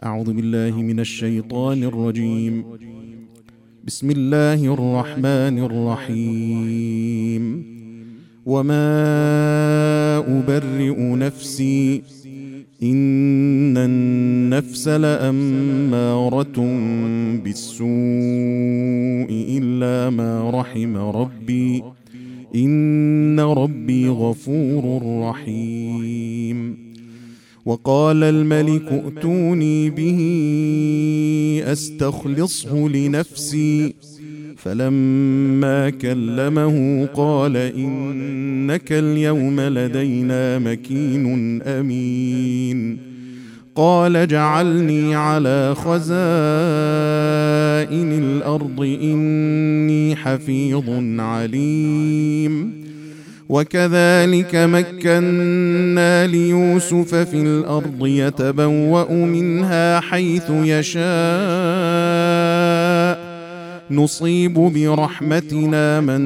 أعوذ بالله من الشيطان الرجيم. بسم الله الرحمن الرحيم. وما أبرئ نفسي إن النفس لأمارة بالسوء إلا ما رحم ربي إن ربي غفور رحيم. وقال الملك ائتوني به أستخلصه لنفسي فلما كلمه قال إنك اليوم لدينا مكين أمين. قال اجعلني على خزائن الأرض إني حفيظ عليم. وكذلك مكنا ليوسف في الأرض يتبوأ منها حيث يشاء نصيب برحمتنا من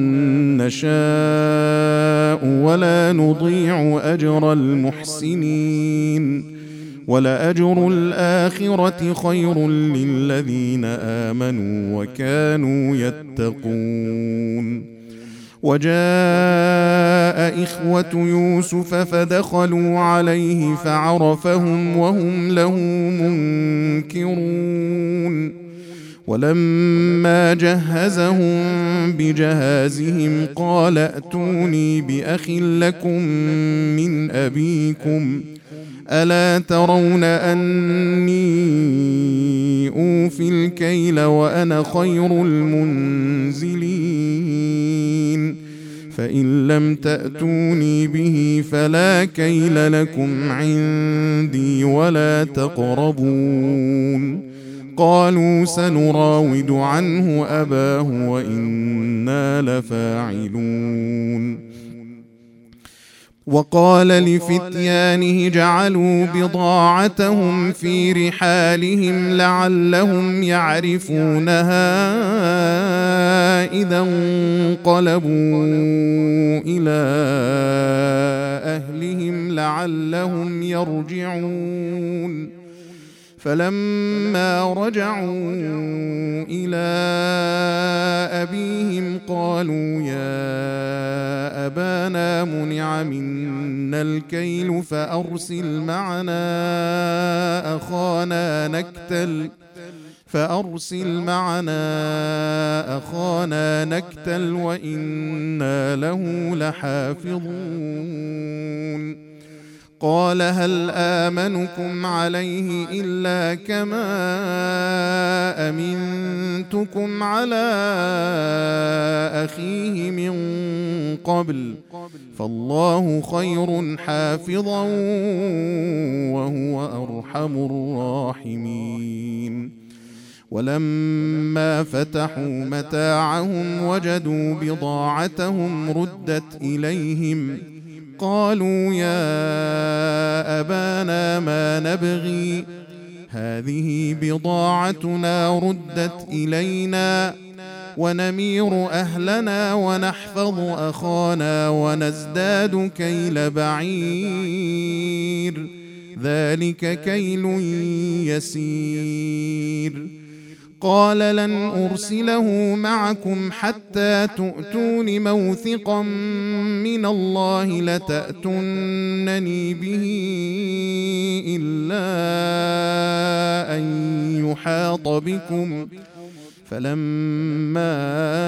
نشاء ولا نضيع أجر المحسنين ولأجر الآخرة خير للذين آمنوا وكانوا يتقون. وجاء إخوة يوسف فدخلوا عليه فعرفهم وهم له منكرون. ولما جهزهم بجهازهم قال ائتوني بأخ لكم من أبيكم ألا ترون أني أوفي الكيل وأنا خير المنزلين فإن لم تأتوني به فلا كيل لكم عندي ولا تقربون. قالوا سنراود عنه أباه وإنا لفاعلون. وقال لفتيانه جعلوا بضاعتهم في رحالهم لعلهم يعرفونها إذا انقلبوا إلى أهلهم لعلهم يرجعون. فلما رجعوا إلى أبيهم قالوا يا أبانا منع منا الكيل فأرسل معنا أخانا نكتل وإنا له لحافظون. قال هل آمنكم عليه إلا كما أمنتكم على أخيه من قبل فالله خير حافظا وهو أرحم الراحمين. ولما فتحوا متاعهم وجدوا بضاعتهم ردت إليهم قالوا يا أبانا ما نبغي هذه بضاعتنا ردت إلينا ونمير أهلنا ونحفظ أخانا ونزداد كيل بعير ذلك كيل يسير. قال لن أرسله معكم حتى تؤتون موثقا من الله لتأتونني به إلا أن يحاط بكم. فلما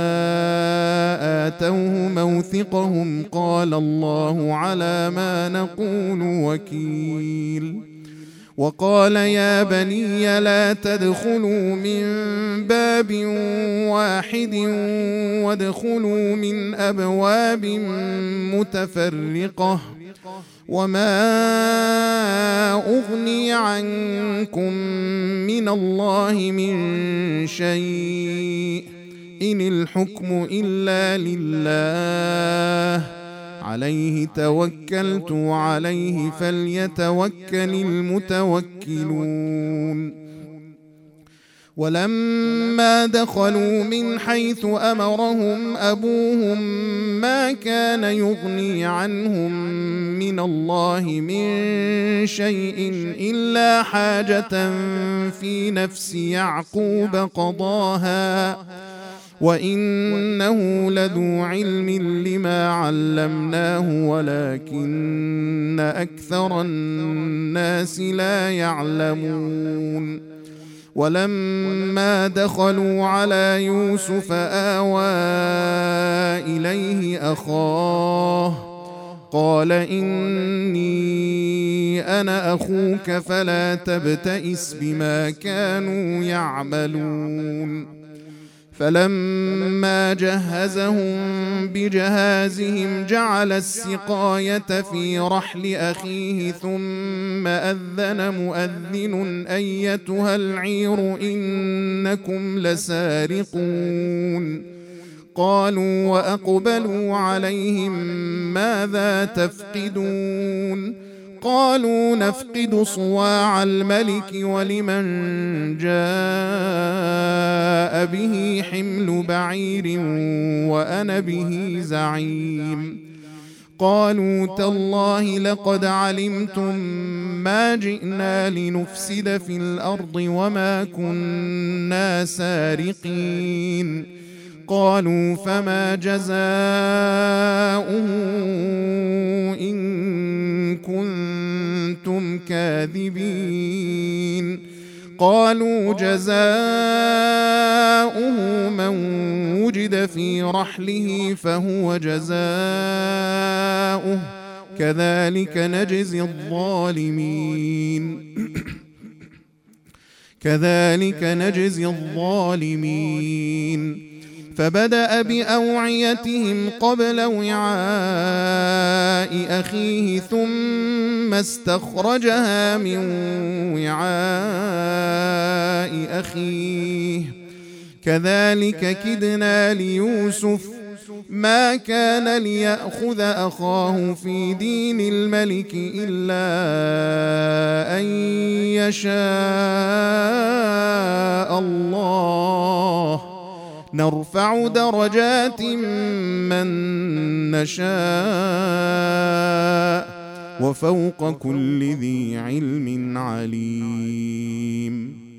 آتوه موثقهم قال الله على ما نقول وكيل. وقال يا بني لا تدخلوا من باب واحد وادخلوا من أبواب متفرقة وما أغني عنكم من الله من شيء إن الحكم إلا لله عليه توكلت وعليه فليتوكل المتوكلون. ولما دخلوا من حيث أمرهم أبوهم ما كان يغني عنهم من الله من شيء إلا حاجة في نفس يعقوب قضاها وإنه لذو علم لما علمناه ولكن أكثر الناس لا يعلمون. ولما دخلوا على يوسف آوى إليه أخاه قال إني أنا أخوك فلا تبتئس بما كانوا يعملون. فلما جهزهم بجهازهم جعل السقاية في رحل أخيه ثم أذن مؤذن أيتها العير إنكم لسارقون. قالوا وأقبلوا عليهم ماذا تفقدون؟ قالوا نفقد صواع الملك ولمن جاء به حمل بعير وأنا به زعيم. قالوا تالله لقد علمتم ما جئنا لنفسد في الأرض وما كنا سارقين. قالوا فما جزاؤه إن كنتم كاذبين؟ قالوا جزاؤه من وجد في رحله فهو جزاؤه كذلك نجزي الظالمين كذلك نجزي الظالمين. فبدأ بأوعيتهم قبل وعاء أخيه ثم استخرجها من وعاء أخيه كذلك كدنا ليوسف ما كان ليأخذ أخاه في دين الملك إلا أن يشاء الله نرفع درجات من نشاء وفوق كل ذي علم عليم.